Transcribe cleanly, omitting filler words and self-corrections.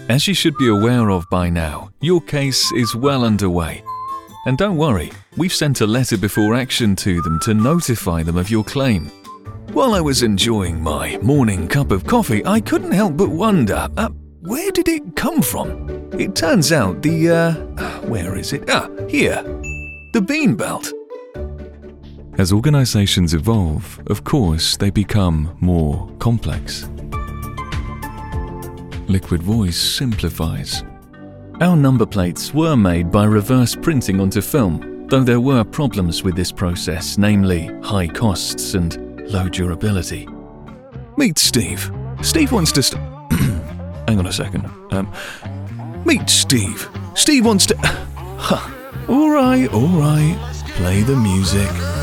As you should be aware of by now, your case is well underway. And don't worry, we've sent a letter before action to them to notify them of your claim. While I was enjoying my morning cup of coffee, I couldn't help but wonder, where did it come from? It turns out where is it? Here. The bean belt. As organizations evolve, of course, they become more complex. Liquid Voice simplifies. Our number plates were made by reverse printing onto film, though there were problems with this process, namely high costs and low durability. Meet Steve. Steve wants to hang on a second. Meet Steve. Steve wants to... All right. Play the music.